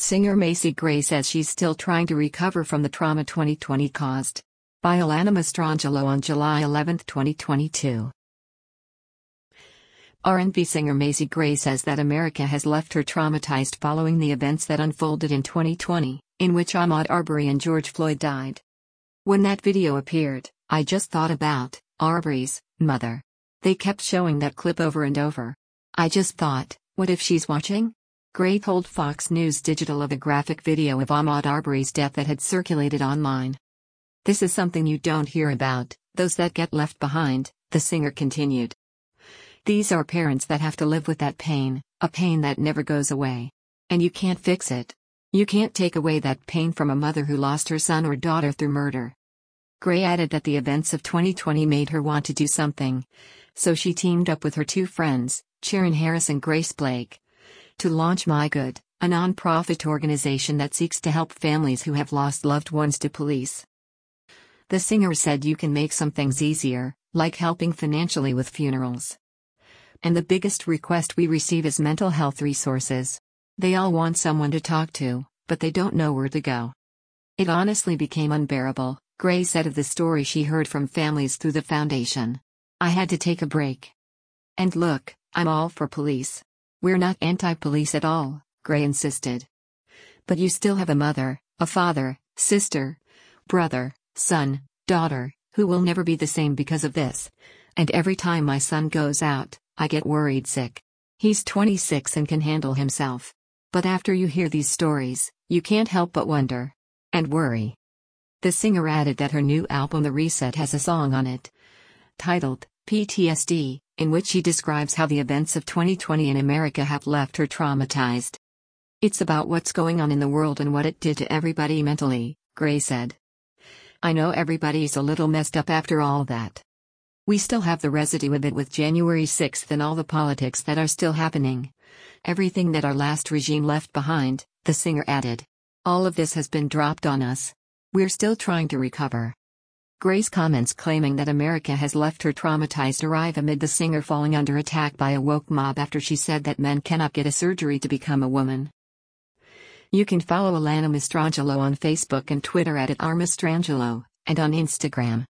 Singer Macy Gray says she's still trying to recover from the trauma 2020 caused. By Alana Mastrangelo on July 11, 2022. R&B singer Macy Gray says that America has left her traumatized following the events that unfolded in 2020, in which Ahmaud Arbery and George Floyd died. When that video appeared, I just thought about Arbery's mother. They kept showing that clip over and over. I just thought, what if she's watching? Gray told Fox News Digital of a graphic video of Ahmaud Arbery's death that had circulated online. This is something you don't hear about, those that get left behind, the singer continued. These are parents that have to live with that pain, a pain that never goes away. And you can't fix it. You can't take away that pain from a mother who lost her son or daughter through murder. Gray added that the events of 2020 made her want to do something. So she teamed up with her two friends, Sharon Harris and Grace Blake, to launch My Good, a non-profit organization that seeks to help families who have lost loved ones to police. The singer said you can make some things easier, like helping financially with funerals. And the biggest request we receive is mental health resources. They all want someone to talk to, but they don't know where to go. It honestly became unbearable, Gray said of the story she heard from families through the foundation. I had to take a break. And look, I'm all for police. We're not anti-police at all, Gray insisted. But you still have a mother, a father, sister, brother, son, daughter, who will never be the same because of this. And every time my son goes out, I get worried sick. He's 26 and can handle himself. But after you hear these stories, you can't help but wonder. And worry. The singer added that her new album The Reset has a song on it, titled PTSD, in which she describes how the events of 2020 in America have left her traumatized. It's about what's going on in the world and what it did to everybody mentally, Gray said. I know everybody's a little messed up after all that. We still have the residue of it with January 6th and all the politics that are still happening. Everything that our last regime left behind, the singer added. All of this has been dropped on us. We're still trying to recover. Gray's comments claiming that America has left her traumatized arrive amid the singer falling under attack by a woke mob after she said that men cannot get a surgery to become a woman. You can follow Alana Mastrangelo on Facebook and Twitter @RMastrangelo, and on Instagram